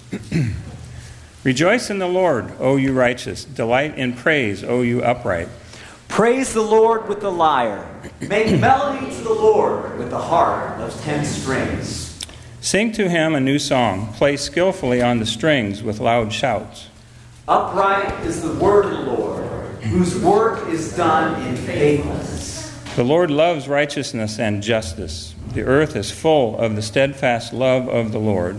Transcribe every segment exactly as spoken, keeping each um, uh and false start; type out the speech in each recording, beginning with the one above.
Rejoice in the Lord, O you righteous. Delight in praise, O you upright. Praise the Lord with the lyre. Make melody to the Lord with the harp of ten strings. Sing to him a new song. Play skillfully on the strings with loud shouts. Upright is the word of the Lord, whose work is done in faithfulness. The Lord loves righteousness and justice. The earth is full of the steadfast love of the Lord.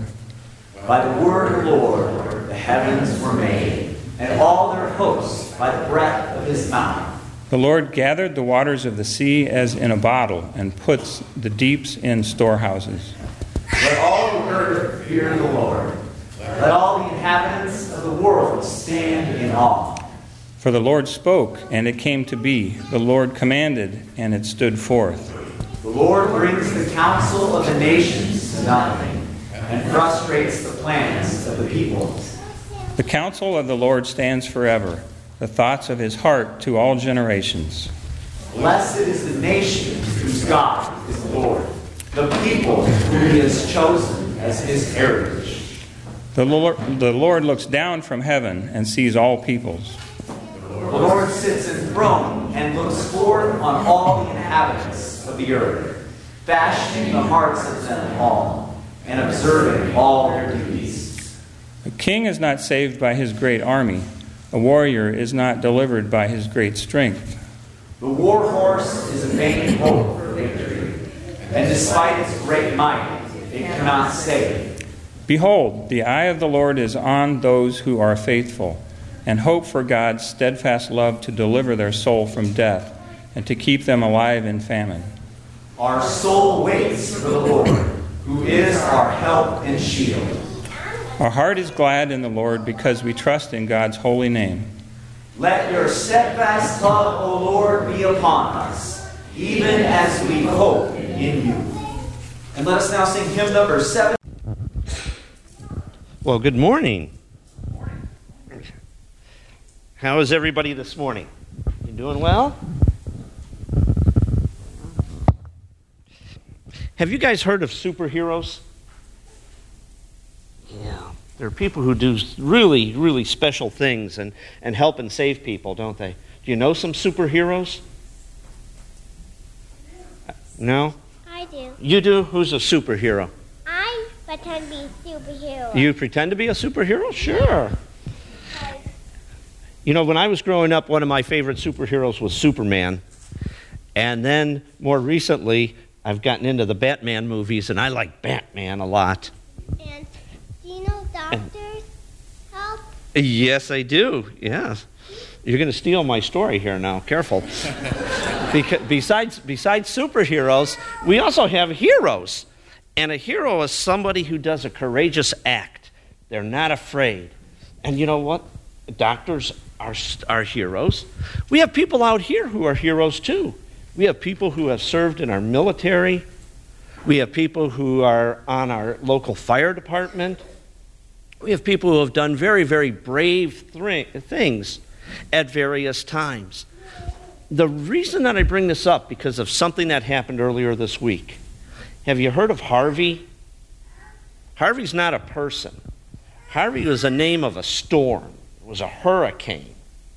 By the word of the Lord the heavens were made, and all their hosts by the breath of his mouth. The Lord gathered the waters of the sea as in a bottle, and puts the deeps in storehouses. Let all the earth fear the Lord. Let all the inhabitants of the world stand in awe. For the Lord spoke, and it came to be. The Lord commanded, and it stood forth. The Lord brings the counsel of the nations to nothing, and frustrates the plans of the peoples. The counsel of the Lord stands forever, the thoughts of his heart to all generations. Blessed is the nation whose God is the Lord, the people whom he has chosen as his heritage. The Lord, the Lord looks down from heaven and sees all peoples. The Lord sits enthroned and looks forth on all the inhabitants of the earth, fashioning the hearts of them all, and observing all their duties. A king is not saved by his great army. A warrior is not delivered by his great strength. The war horse is a vain hope for victory, and despite its great might, it cannot save. Behold, the eye of the Lord is on those who are faithful, and hope for God's steadfast love to deliver their soul from death, and to keep them alive in famine. Our soul waits for the Lord, who is our help and shield. Our heart is glad in the Lord because we trust in God's holy name. Let your steadfast love, O Lord, be upon us, even as we hope in you. And let us now sing hymn number seven. Well, good morning. How is everybody this morning? You doing well? Have you guys heard of superheroes? Yeah. There are people who do really, really special things and, and help and save people, don't they? Do you know some superheroes? No? I do. You do? Who's a superhero? I pretend to be a superhero. You pretend to be a superhero? Sure. You know, when I was growing up, one of my favorite superheroes was Superman. And then, more recently, I've gotten into the Batman movies, and I like Batman a lot. And do you know doctors help? Yes, I do. Yes. You're going to steal my story here now. Careful. Because besides, besides superheroes, we also have heroes. And a hero is somebody who does a courageous act. They're not afraid. And you know what? Doctors are, are heroes. We have people out here who are heroes too. We have people who have served in our military. We have people who are on our local fire department. We have people who have done very, very brave th- things at various times. The reason that I bring this up, because of something that happened earlier this week. Have you heard of Harvey? Harvey's not a person. Harvey was the name of a storm. It was a hurricane.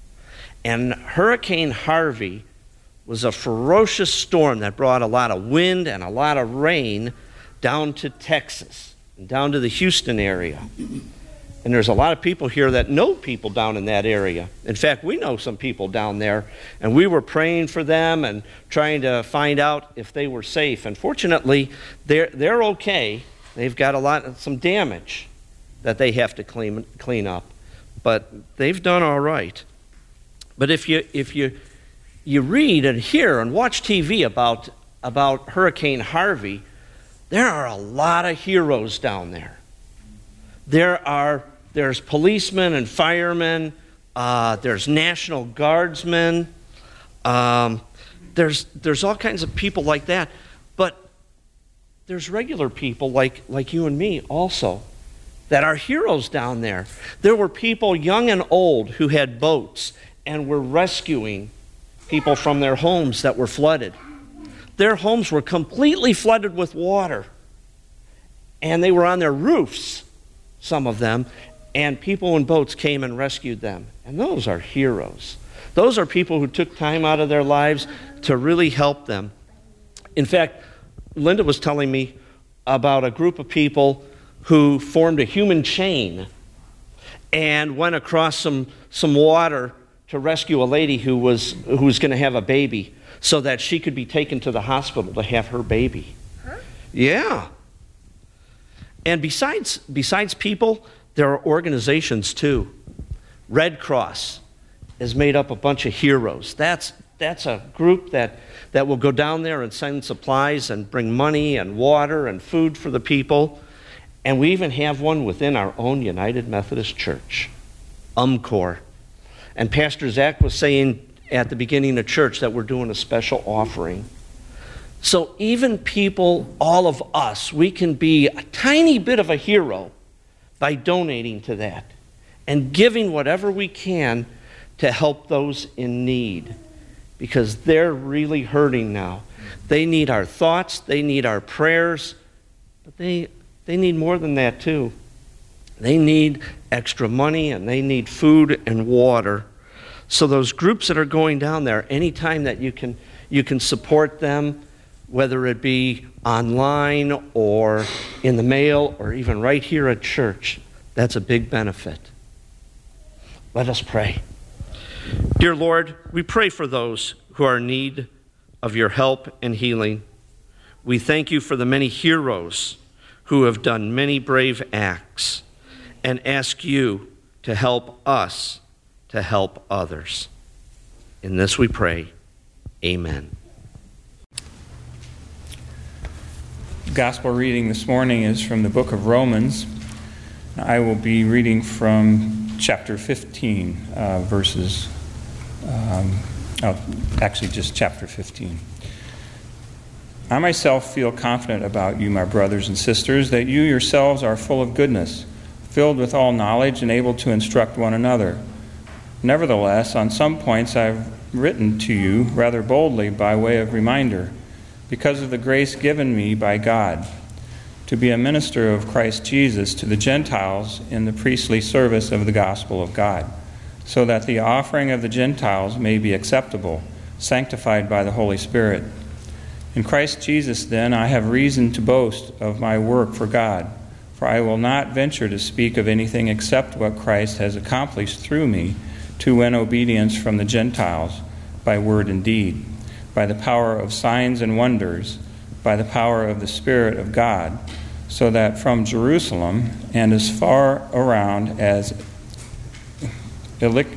And Hurricane Harvey was a ferocious storm that brought a lot of wind and a lot of rain down to Texas, and down to the Houston area. And there's a lot of people here that know people down in that area. In fact, we know some people down there, and we were praying for them and trying to find out if they were safe. And fortunately, they're they're okay. They've got a lot, some damage that they have to clean clean up, but they've done all right. But if you if you you read and hear and watch T V about about Hurricane Harvey, there are a lot of heroes down there. There are there's policemen and firemen. Uh, there's National Guardsmen. Um, there's there's all kinds of people like that. But there's regular people like like you and me also that are heroes down there. There were people, young and old, who had boats and were rescuing people from their homes that were flooded. Their homes were completely flooded with water, and they were on their roofs. some of them, and people in boats came and rescued them. And those are heroes. Those are people who took time out of their lives to really help them. In fact, Linda was telling me about a group of people who formed a human chain and went across some, some water to rescue a lady who was, who was going to have a baby so that she could be taken to the hospital to have her baby. Huh? Yeah. And besides, besides people, there are organizations too. Red Cross has made up a bunch of heroes. That's, that's a group that, that will go down there and send supplies and bring money and water and food for the people. And we even have one within our own United Methodist Church, UMCOR. And Pastor Zach was saying at the beginning of church that we're doing a special offering. So even people, all of us, we can be a tiny bit of a hero by donating to that and giving whatever we can to help those in need, because they're really hurting now. They need our thoughts, they need our prayers, but they they need more than that too. They need extra money and they need food and water. So those groups that are going down there, anytime that you can you can support them, whether it be online or in the mail or even right here at church, that's a big benefit. Let us pray. Dear Lord, we pray for those who are in need of your help and healing. We thank you for the many heroes who have done many brave acts, and ask you to help us to help others. In this we pray. Amen. The gospel reading this morning is from the book of Romans. I will be reading from chapter fifteen, uh, verses, um, oh, actually just chapter fifteen. I myself feel confident about you, my brothers and sisters, that you yourselves are full of goodness, filled with all knowledge and able to instruct one another. Nevertheless, on some points I've written to you rather boldly by way of reminder, because of the grace given me by God, to be a minister of Christ Jesus to the Gentiles in the priestly service of the gospel of God, so that the offering of the Gentiles may be acceptable, sanctified by the Holy Spirit. In Christ Jesus, then, I have reason to boast of my work for God, for I will not venture to speak of anything except what Christ has accomplished through me to win obedience from the Gentiles by word and deed, by the power of signs and wonders, by the power of the Spirit of God, so that from Jerusalem and as far around as Illyc-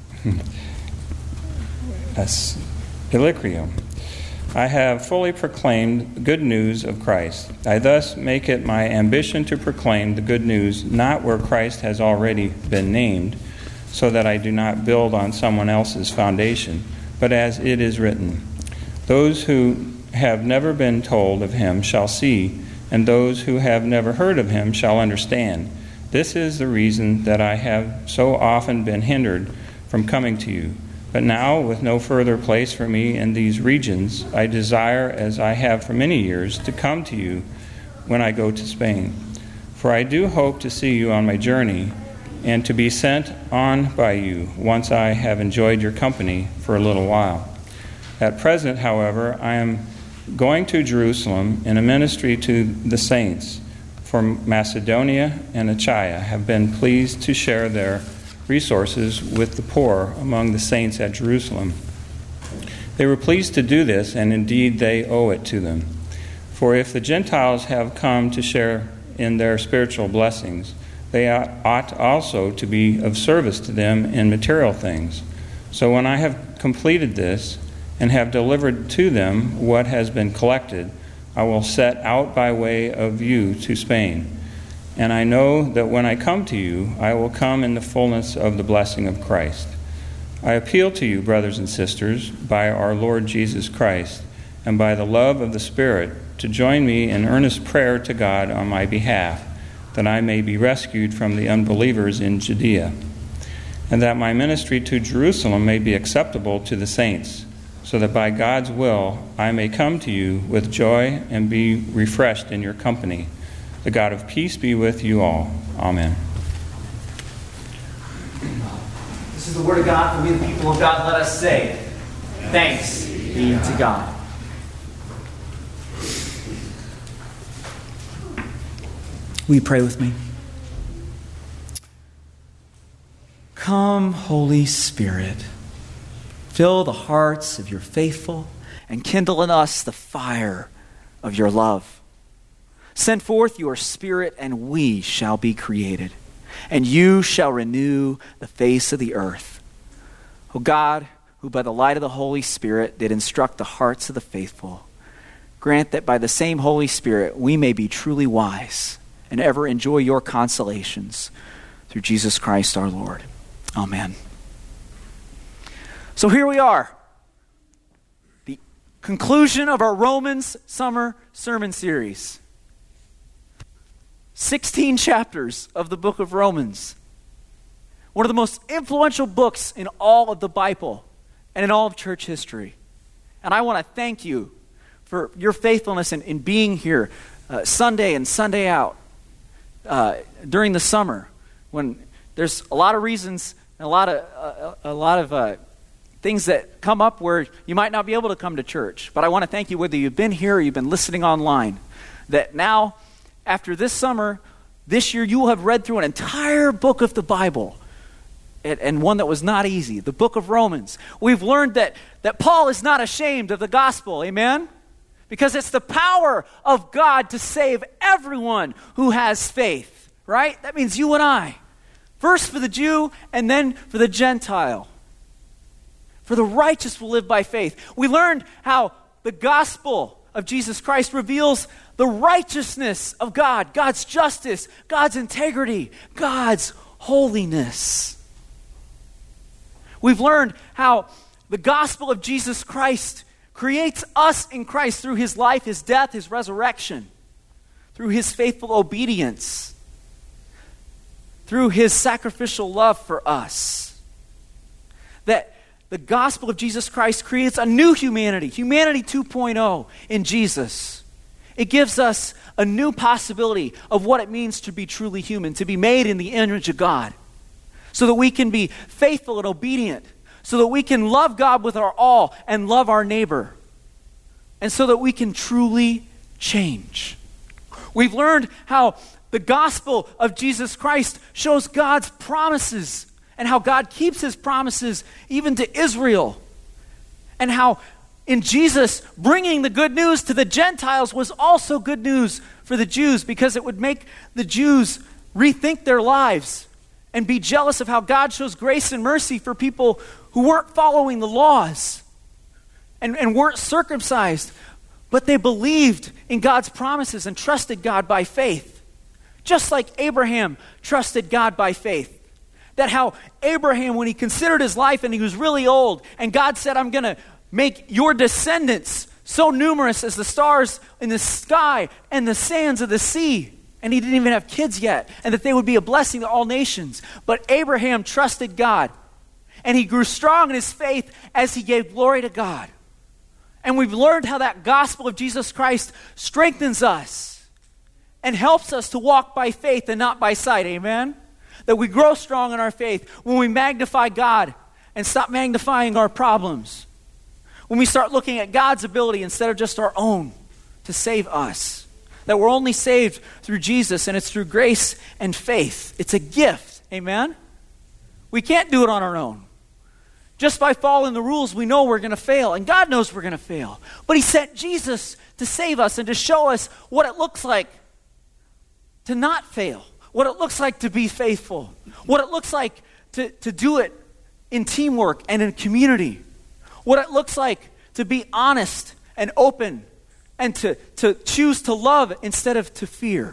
as Illyricum, I have fully proclaimed the good news of Christ. I thus make it my ambition to proclaim the good news not where Christ has already been named, so that I do not build on someone else's foundation, but as it is written, those who have never been told of him shall see, and those who have never heard of him shall understand. This is the reason that I have so often been hindered from coming to you. But now, with no further place for me in these regions, I desire, as I have for many years, to come to you when I go to Spain. For I do hope to see you on my journey, and to be sent on by you once I have enjoyed your company for a little while. At present, however, I am going to Jerusalem in a ministry to the saints, for Macedonia and Achaia have been pleased to share their resources with the poor among the saints at Jerusalem. They were pleased to do this, and indeed they owe it to them. For if the Gentiles have come to share in their spiritual blessings, they ought also to be of service to them in material things. So when I have completed this, and have delivered to them what has been collected, I will set out by way of you to Spain. And I know that when I come to you, I will come in the fullness of the blessing of Christ. I appeal to you, brothers and sisters, by our Lord Jesus Christ, and by the love of the Spirit, to join me in earnest prayer to God on my behalf, that I may be rescued from the unbelievers in Judea, and that my ministry to Jerusalem may be acceptable to the saints, so that by God's will I may come to you with joy and be refreshed in your company. The God of peace be with you all. Amen. This is the word of God for we, the people of God. Let us say, thanks be to God. Will you pray with me? Come, Holy Spirit, fill the hearts of your faithful and kindle in us the fire of your love. Send forth your Spirit, and we shall be created, and you shall renew the face of the earth. O God, who by the light of the Holy Spirit did instruct the hearts of the faithful, grant that by the same Holy Spirit we may be truly wise and ever enjoy your consolations through Jesus Christ our Lord. Amen. So here we are, the conclusion of our Romans summer sermon series. sixteen chapters of the book of Romans. One of the most influential books in all of the Bible and in all of church history. And I want to thank you for your faithfulness in, in being here uh, Sunday and Sunday out uh, during the summer, when there's a lot of reasons and a lot of uh, a lot of uh, things that come up where you might not be able to come to church. But I want to thank you, whether you've been here or you've been listening online, that now, after this summer, this year, you will have read through an entire book of the Bible, and, and one that was not easy, the book of Romans. We've learned that, that Paul is not ashamed of the gospel, amen? Because it's the power of God to save everyone who has faith, right? That means you and I. First for the Jew, and then for the Gentile. For the righteous will live by faith. We learned how the gospel of Jesus Christ reveals the righteousness of God, God's justice, God's integrity, God's holiness. We've learned how the gospel of Jesus Christ creates us in Christ through his life, his death, his resurrection, through his faithful obedience, through his sacrificial love for us. That the gospel of Jesus Christ creates a new humanity, humanity two point oh in Jesus. It gives us a new possibility of what it means to be truly human, to be made in the image of God, so that we can be faithful and obedient, so that we can love God with our all and love our neighbor, and so that we can truly change. We've learned how the gospel of Jesus Christ shows God's promises and how God keeps his promises even to Israel, and how in Jesus bringing the good news to the Gentiles was also good news for the Jews, because it would make the Jews rethink their lives and be jealous of how God shows grace and mercy for people who weren't following the laws and, and weren't circumcised, but they believed in God's promises and trusted God by faith. Just like Abraham trusted God by faith. That how Abraham, when he considered his life and he was really old, and God said, I'm going to make your descendants so numerous as the stars in the sky and the sands of the sea. And he didn't even have kids yet. And that they would be a blessing to all nations. But Abraham trusted God. And he grew strong in his faith as he gave glory to God. And we've learned how that gospel of Jesus Christ strengthens us and helps us to walk by faith and not by sight. Amen? That we grow strong in our faith when we magnify God and stop magnifying our problems. When we start looking at God's ability instead of just our own to save us. That we're only saved through Jesus, and it's through grace and faith. It's a gift. Amen? We can't do it on our own. Just by following the rules, we know we're going to fail, and God knows we're going to fail. But he sent Jesus to save us and to show us what it looks like to not fail, what it looks like to be faithful, what it looks like to, to do it in teamwork and in community, what it looks like to be honest and open and to, to choose to love instead of to fear.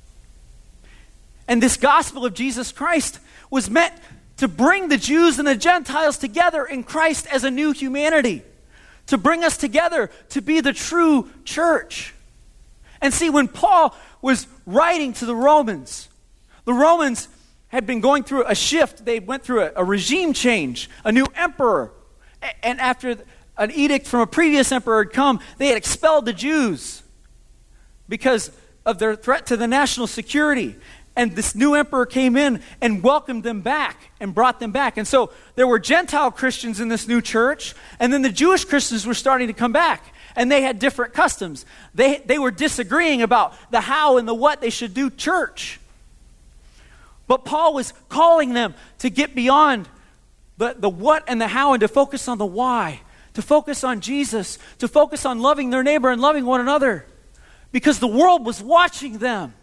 And this gospel of Jesus Christ was meant to bring the Jews and the Gentiles together in Christ as a new humanity, to bring us together to be the true church. And see, when Paul was writing to the Romans, the Romans had been going through a shift. They went through a, a regime change, a new emperor. A- and after an edict from a previous emperor had come, they had expelled the Jews because of their threat to the national security. And this new emperor came in and welcomed them back and brought them back. And so there were Gentile Christians in this new church, and then the Jewish Christians were starting to come back. And they had different customs. They, they were disagreeing about the how and the what they should do church. But Paul was calling them to get beyond the, the what and the how and to focus on the why, to focus on Jesus, to focus on loving their neighbor and loving one another. Because the world was watching them.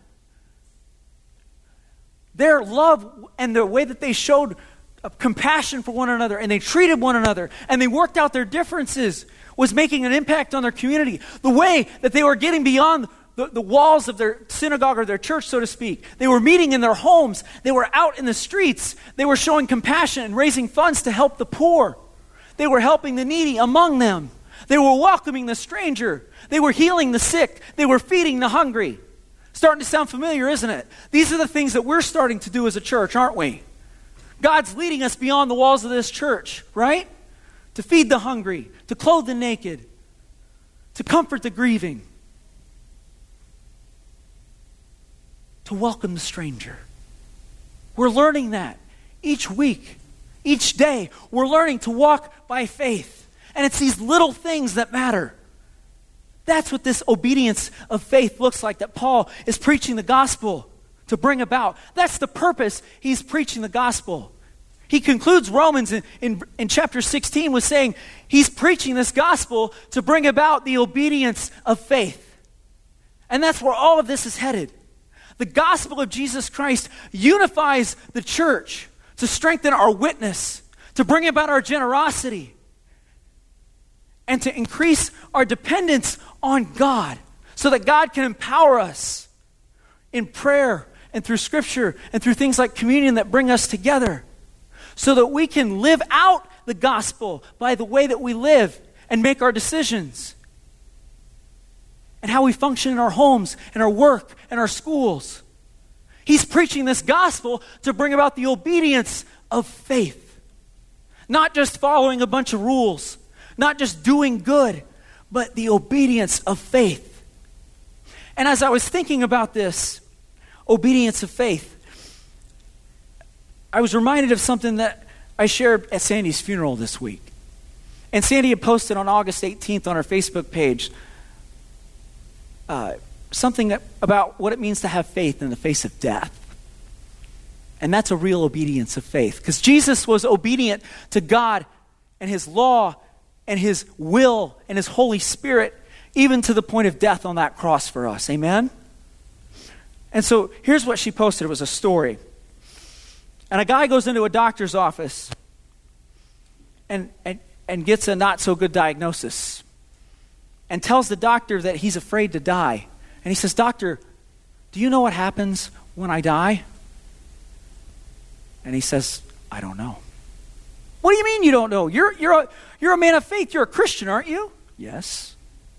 Their love and the way that they showed compassion for one another and they treated one another and they worked out their differences was making an impact on their community. The way that they were getting beyond the, the walls of their synagogue or their church, so to speak. They were meeting in their homes. They were out in the streets. They were showing compassion and raising funds to help the poor. They were helping the needy among them. They were welcoming the stranger. They were healing the sick. They were feeding the hungry. Starting to sound familiar, isn't it? These are the things that we're starting to do as a church, aren't we? God's leading us beyond the walls of this church, right? To feed the hungry, to clothe the naked, to comfort the grieving, to welcome the stranger. We're learning that each week, each day. We're learning to walk by faith. And it's these little things that matter. That's what this obedience of faith looks like that Paul is preaching the gospel to bring about. That's the purpose he's preaching the gospel. He concludes Romans in, in, in chapter sixteen with saying he's preaching this gospel to bring about the obedience of faith. And that's where all of this is headed. The gospel of Jesus Christ unifies the church to strengthen our witness, to bring about our generosity, and to increase our dependence on God so that God can empower us in prayer and through scripture and through things like communion that bring us together so that we can live out the gospel by the way that we live and make our decisions and how we function in our homes and our work and our schools. He's preaching this gospel to bring about the obedience of faith, not just following a bunch of rules, not just doing good, but the obedience of faith. And as I was thinking about this, obedience of faith, I was reminded of something that I shared at Sandy's funeral this week. And Sandy had posted on August eighteenth on her Facebook page uh, something that, about what it means to have faith in the face of death. And that's a real obedience of faith. Because Jesus was obedient to God and his law and his will and his Holy Spirit, even to the point of death on that cross for us. Amen? And so here's what she posted. It was a story. And a guy goes into a doctor's office and, and, and gets a not so good diagnosis and tells the doctor that he's afraid to die. And he says, "Doctor, do you know what happens when I die?" And he says, "I don't know." "What do you mean you don't know? You're, you're, a, you're a man of faith. You're a Christian, aren't you?" "Yes."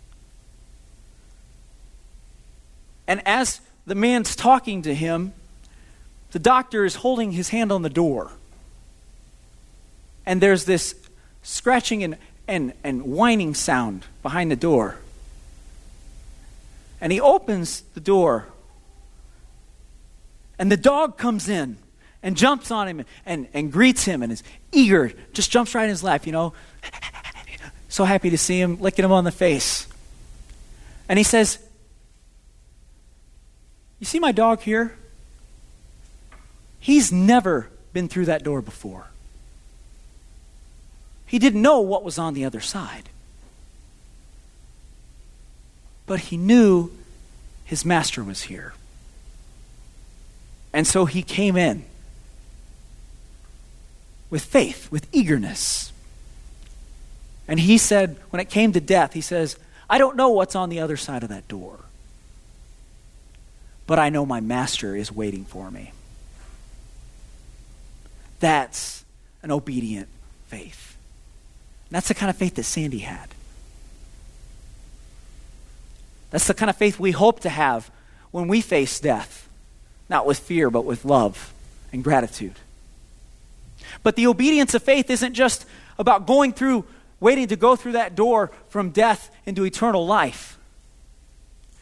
And as the man's talking to him, the doctor is holding his hand on the door. And there's this scratching and, and, and whining sound behind the door. And he opens the door. And the dog comes in and jumps on him and, and, and greets him and is eager, just jumps right in his lap, you know. So happy to see him, licking him on the face. And he says, "You see my dog here? He's never been through that door before. He didn't know what was on the other side. But he knew his master was here. And so he came in with faith, with eagerness. And he said, when it came to death, he says, I don't know what's on the other side of that door, but I know my master is waiting for me. That's an obedient faith. And that's the kind of faith that Sandy had. That's the kind of faith we hope to have when we face death, not with fear, but with love and gratitude. But the obedience of faith isn't just about going through, waiting to go through that door from death into eternal life.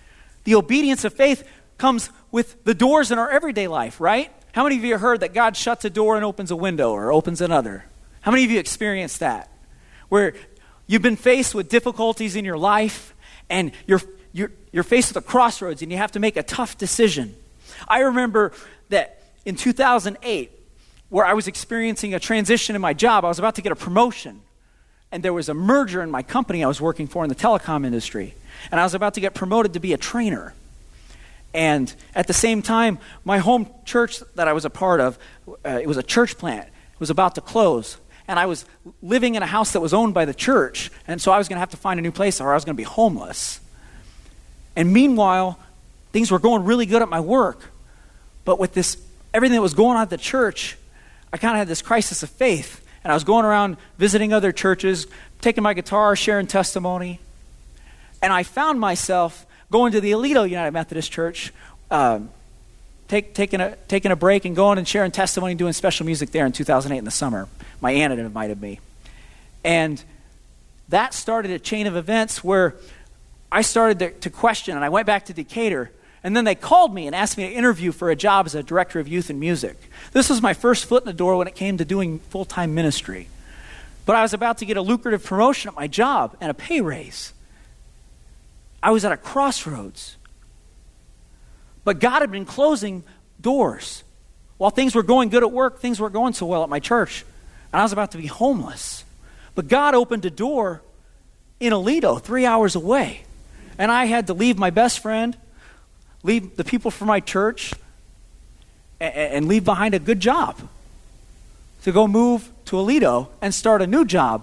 the obedience of faith comes with the doors in our everyday life, right? How many of you have heard that God shuts a door and opens a window or opens another? How many of you experienced that? Where you've been faced with difficulties in your life and you're, you're, you're faced with a crossroads and you have to make a tough decision. I remember that in two thousand eight, where I was experiencing a transition in my job, I was about to get a promotion. And there was a merger in my company I was working for in the telecom industry. And I was about to get promoted to be a trainer. And at the same time, my home church that I was a part of, uh, it was a church plant, it was about to close. And I was living in a house that was owned by the church. And so I was going to have to find a new place or I was going to be homeless. And meanwhile, things were going really good at my work. But with this, everything that was going on at the church, I kind of had this crisis of faith. And I was going around visiting other churches, taking my guitar, sharing testimony. And I found myself going to the Aledo United Methodist Church, um, take, taking, a, taking a break and going and sharing testimony and doing special music there in two thousand eight in the summer. My aunt had invited me. And that started a chain of events where I started to, to question, and I went back to Decatur. And then they called me and asked me to interview for a job as a director of youth and music. This was my first foot in the door when it came to doing full-time ministry. But I was about to get a lucrative promotion at my job and a pay raise. I was at a crossroads. But God had been closing doors. While things were going good at work, things weren't going so well at my church. And I was about to be homeless. But God opened a door in Aledo, three hours away. And I had to leave my best friend, leave the people from my church, and, and leave behind a good job to go move to Aledo and start a new job,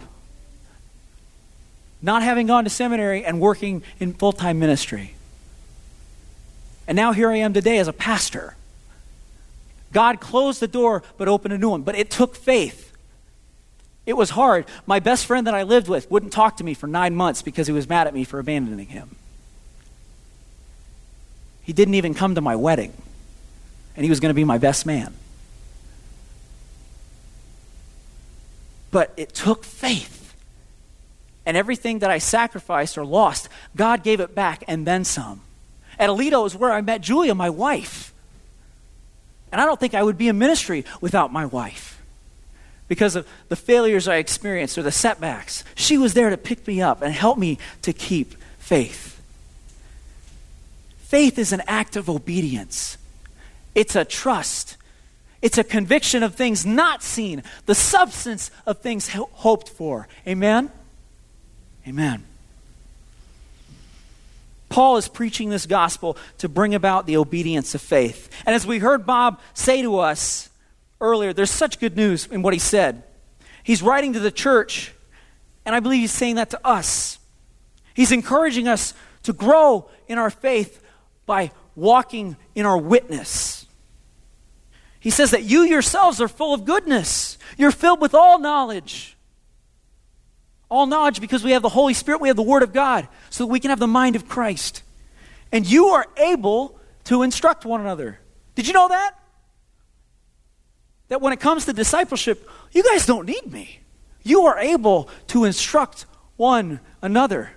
not having gone to seminary and working in full-time ministry. And now here I am today as a pastor. God closed the door but opened a new one. But it took faith. It was hard. My best friend that I lived with wouldn't talk to me for nine months because he was mad at me for abandoning him. He didn't even come to my wedding. And he was going to be my best man. But it took faith. And everything that I sacrificed or lost, God gave it back and then some. At Aledo is where I met Julia, my wife. And I don't think I would be in ministry without my wife. Because of the failures I experienced or the setbacks. She was there to pick me up and help me to keep faith. Faith is an act of obedience. It's a trust. It's a conviction of things not seen, the substance of things ho- hoped for. Amen? Amen. Paul is preaching this gospel to bring about the obedience of faith. And as we heard Bob say to us earlier, there's such good news in what he said. He's writing to the church, and I believe he's saying that to us. He's encouraging us to grow in our faith by walking in our witness. He says that you yourselves are full of goodness. You're filled with all knowledge. All knowledge because we have the Holy Spirit, we have the Word of God, so that we can have the mind of Christ. And you are able to instruct one another. Did you know that? That when it comes to discipleship, you guys don't need me. You are able to instruct one another.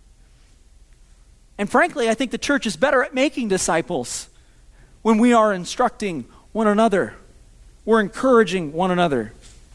And frankly, I think the church is better at making disciples when we are instructing one another. We're encouraging one another.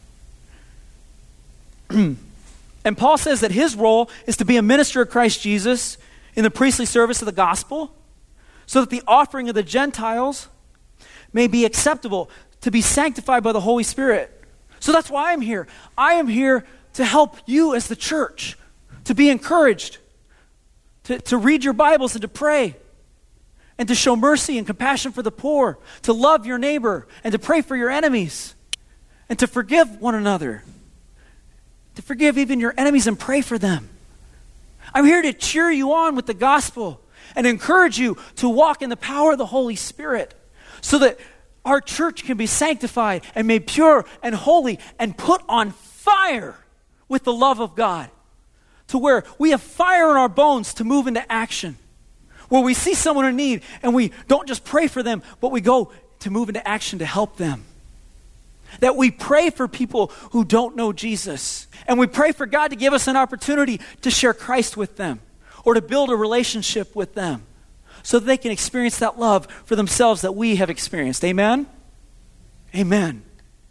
And Paul says that his role is to be a minister of Christ Jesus in the priestly service of the gospel, so that the offering of the Gentiles may be acceptable, to be sanctified by the Holy Spirit. So that's why I'm here. I am here to help you as the church, to be encouraged, to, to read your Bibles and to pray, and to show mercy and compassion for the poor, to love your neighbor, and to pray for your enemies, and to forgive one another. To forgive even your enemies and pray for them. I'm here to cheer you on with the gospel and encourage you to walk in the power of the Holy Spirit so that our church can be sanctified and made pure and holy and put on fire with the love of God, to where we have fire in our bones to move into action, where we see someone in need and we don't just pray for them, but we go to move into action to help them. That we pray for people who don't know Jesus. And we pray for God to give us an opportunity to share Christ with them or to build a relationship with them so that they can experience that love for themselves that we have experienced. Amen? Amen.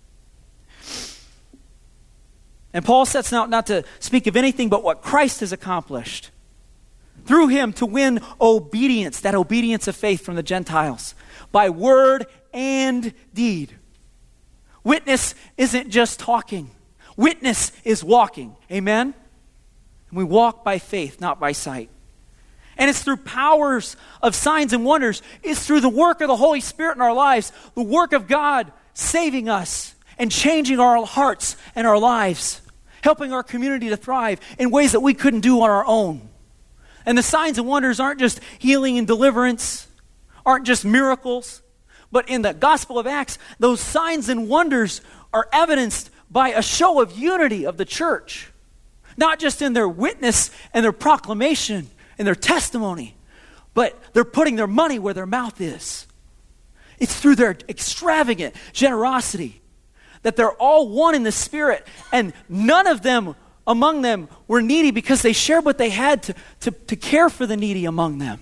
And Paul sets out not to speak of anything but what Christ has accomplished through him to win obedience, that obedience of faith from the Gentiles, by word and deed. Witness isn't just talking. Witness is walking. Amen? And we walk by faith, not by sight. And it's through powers of signs and wonders. It's through the work of the Holy Spirit in our lives, the work of God saving us and changing our hearts and our lives, helping our community to thrive in ways that we couldn't do on our own. And the signs and wonders aren't just healing and deliverance, aren't just miracles, but in the Gospel of Acts, those signs and wonders are evidenced by a show of unity of the church, not just in their witness and their proclamation and their testimony, but they're putting their money where their mouth is. It's through their extravagant generosity that they're all one in the Spirit, and none of them among them were needy because they shared what they had to, to, to care for the needy among them.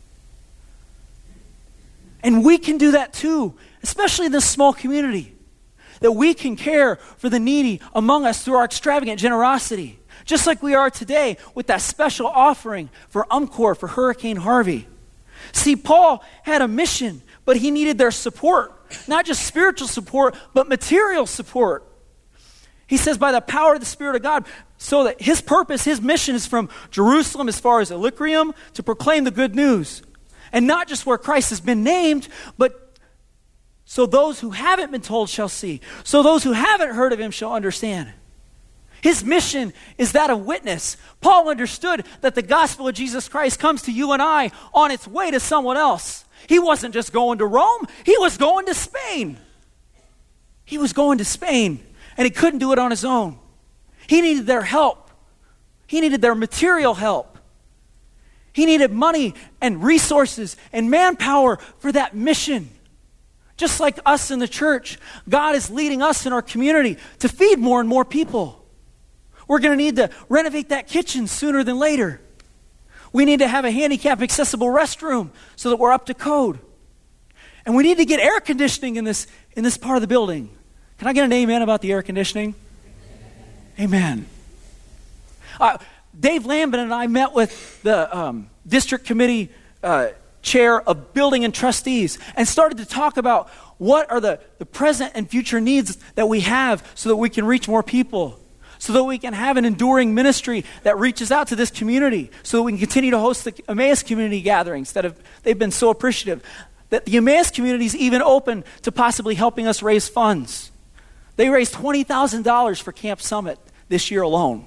And we can do that too, especially in this small community, that we can care for the needy among us through our extravagant generosity, just like we are today with that special offering for UMCOR for Hurricane Harvey. See, Paul had a mission, but he needed their support, not just spiritual support, but material support. He says, by the power of the Spirit of God, so that his purpose, his mission is from Jerusalem as far as Illyricum to proclaim the good news. And not just where Christ has been named, but so those who haven't been told shall see. So those who haven't heard of him shall understand. His mission is that of witness. Paul understood that the gospel of Jesus Christ comes to you and I on its way to someone else. He wasn't just going to Rome, he was going to Spain. He was going to Spain, and he couldn't do it on his own. He needed their help. He needed their material help. He needed money and resources and manpower for that mission. Just like us in the church, God is leading us in our community to feed more and more people. We're going to need to renovate that kitchen sooner than later. We need to have a handicap accessible restroom so that we're up to code. And we need to get air conditioning in this, in this part of the building. Can I get an amen about the air conditioning? Amen. Uh, Dave Lambert and I met with the um, district committee uh, chair of building and trustees and started to talk about what are the, the present and future needs that we have so that we can reach more people, so that we can have an enduring ministry that reaches out to this community, so that we can continue to host the Emmaus community gatherings that have they've been so appreciative, that the Emmaus community is even open to possibly helping us raise funds. They raised twenty thousand dollars for Camp Summit this year alone.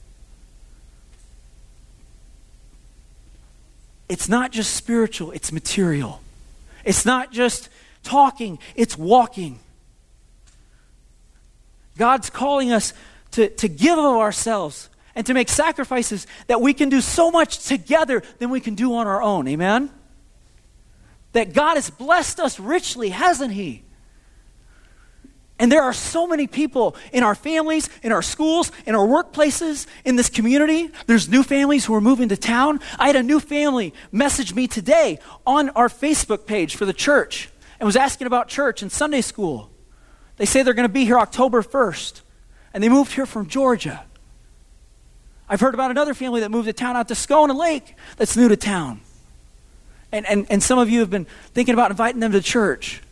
It's not just spiritual, it's material. It's not just talking, it's walking. God's calling us to, to give of ourselves and to make sacrifices that we can do so much together than we can do on our own. Amen? That God has blessed us richly, hasn't he? And there are so many people in our families, in our schools, in our workplaces, in this community. There's new families who are moving to town. I had a new family message me today on our Facebook page for the church and was asking about church and Sunday school. They say they're going to be here October first, and they moved here from Georgia. I've heard about another family that moved to town out to Scone and Lake that's new to town. And, and, and some of you have been thinking about inviting them to church.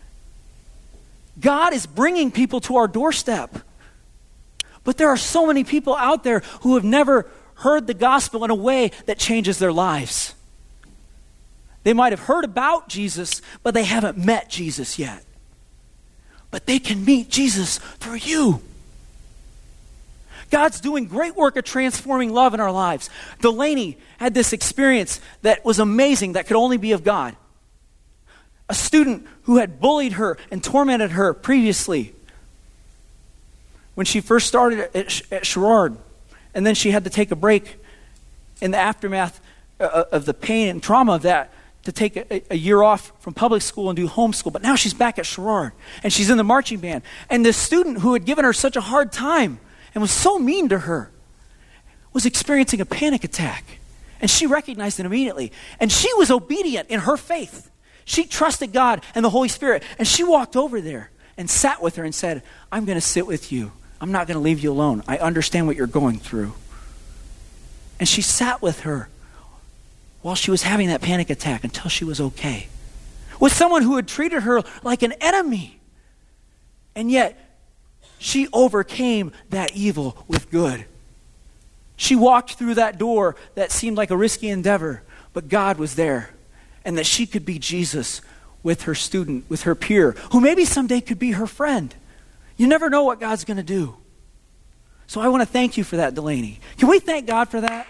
God is bringing people to our doorstep. But there are so many people out there who have never heard the gospel in a way that changes their lives. They might have heard about Jesus, but they haven't met Jesus yet. But they can meet Jesus through you. God's doing great work of transforming love in our lives. Delaney had this experience that was amazing, that could only be of God. A student who had bullied her and tormented her previously when she first started at, at Sherrard, and then she had to take a break in the aftermath uh, of the pain and trauma of that to take a, a year off from public school and do homeschool. But now she's back at Sherrard, and she's in the marching band. And this student who had given her such a hard time and was so mean to her was experiencing a panic attack And she recognized it immediately. And she was obedient in her faith. She trusted God and the Holy Spirit. And she walked over there and sat with her and said, I'm going to sit with you. I'm not going to leave you alone. I understand what you're going through. And she sat with her while she was having that panic attack until she was okay. With someone who had treated her like an enemy. And yet, she overcame that evil with good. She walked through that door that seemed like a risky endeavor, but God was there. And that she could be Jesus with her student, with her peer, who maybe someday could be her friend. You never know what God's going to do. So I want to thank you for that, Delaney. Can we thank God for that?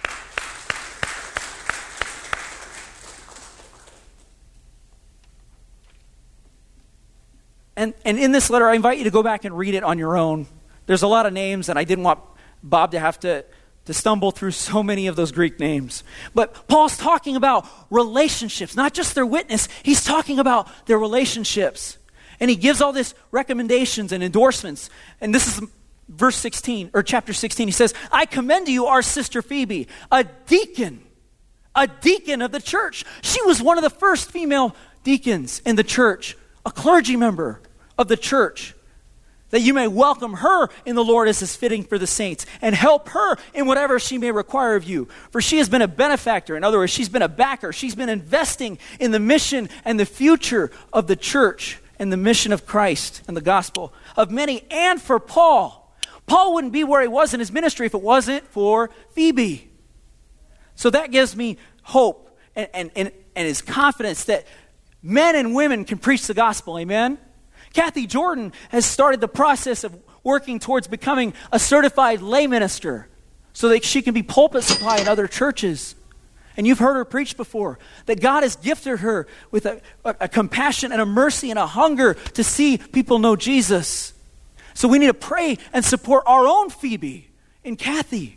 And, and in this letter, I invite you to go back and read it on your own. There's a lot of names, and I didn't want Bob to have to, to stumble through so many of those Greek names. But Paul's talking about relationships, not just their witness. He's talking about their relationships. And he gives all these recommendations and endorsements. And this is verse sixteen, or chapter sixteen. He says, I commend to you our sister Phoebe, a deacon, a deacon of the church. She was one of the first female deacons in the church, a clergy member of the church, that you may welcome her in the Lord as is fitting for the saints, and help her in whatever she may require of you. For she has been a benefactor. In other words, she's been a backer. She's been investing in the mission and the future of the church and the mission of Christ and the gospel of many, and for Paul. Paul wouldn't be where he was in his ministry if it wasn't for Phoebe. So that gives me hope and, and, and, and his confidence that men and women can preach the gospel, amen? Kathy Jordan has started the process of working towards becoming a certified lay minister so that she can be pulpit supply in other churches. And you've heard her preach before, that God has gifted her with a, a, a compassion and a mercy and a hunger to see people know Jesus. So we need to pray and support our own Phoebe and Kathy.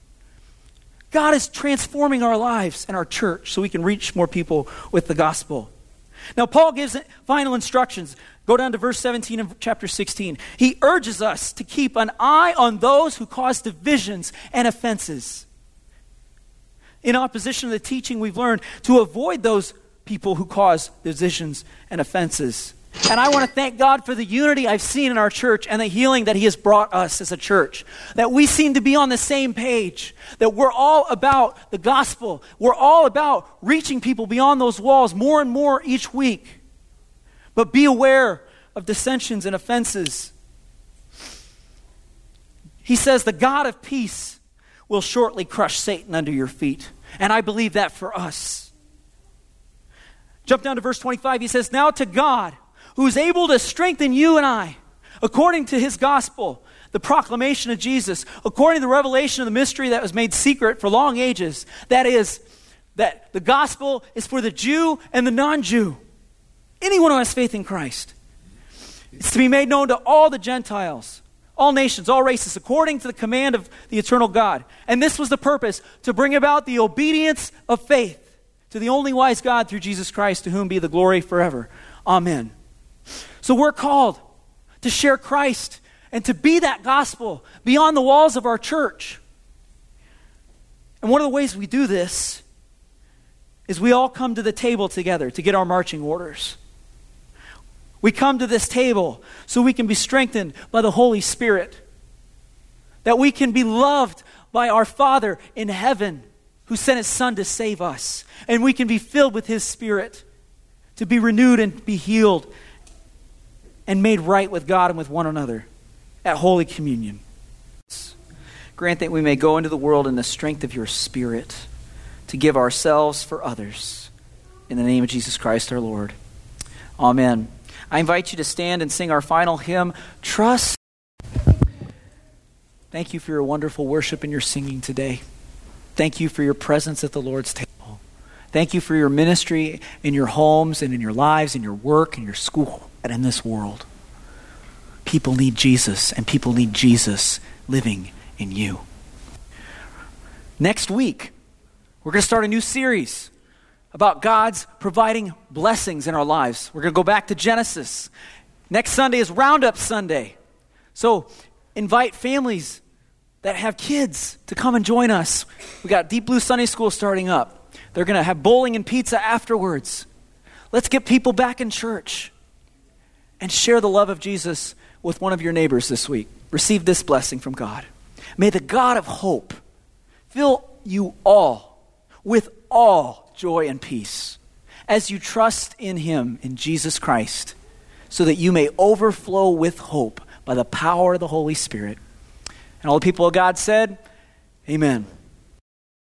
God is transforming our lives and our church so we can reach more people with the gospel. Now, Paul gives final instructions. Go down to verse seventeen of chapter sixteen. He urges us to keep an eye on those who cause divisions and offenses. In opposition to the teaching we've learned, to avoid those people who cause divisions and offenses. And I want to thank God for the unity I've seen in our church and the healing that he has brought us as a church. That we seem to be on the same page. That we're all about the gospel. We're all about reaching people beyond those walls more and more each week. But be aware of dissensions and offenses. He says the God of peace will shortly crush Satan under your feet. And I believe that for us. Jump down to verse twenty-five. He says, now to God, who is able to strengthen you and I, according to his gospel, the proclamation of Jesus, according to the revelation of the mystery that was made secret for long ages. That is, that the gospel is for the Jew and the non-Jew. Anyone who has faith in Christ. It's to be made known to all the Gentiles, all nations, all races, according to the command of the eternal God. And this was the purpose, to bring about the obedience of faith to the only wise God through Jesus Christ, to whom be the glory forever. Amen. So we're called to share Christ and to be that gospel beyond the walls of our church. And one of the ways we do this is we all come to the table together to get our marching orders. We come to this table so we can be strengthened by the Holy Spirit. That we can be loved by our Father in heaven who sent his Son to save us. And we can be filled with his Spirit to be renewed and be healed and made right with God and with one another at Holy Communion. Grant that we may go into the world in the strength of your Spirit to give ourselves for others. In the name of Jesus Christ our Lord. Amen. I invite you to stand and sing our final hymn, Trust. Thank you for your wonderful worship and your singing today. Thank you for your presence at the Lord's table. Thank you for your ministry in your homes and in your lives, in your work, in your school, and in this world. People need Jesus, and people need Jesus living in you. Next week, we're going to start a new series about God's providing blessings in our lives. We're going to go back to Genesis. Next Sunday is Roundup Sunday. So invite families that have kids to come and join us. We got Deep Blue Sunday School starting up. They're going to have bowling and pizza afterwards. Let's get people back in church and share the love of Jesus with one of your neighbors this week. Receive this blessing from God. May the God of hope fill you all with all joy and peace as you trust in him, in Jesus Christ, so that you may overflow with hope by the power of the Holy Spirit. And all the people of God said, amen.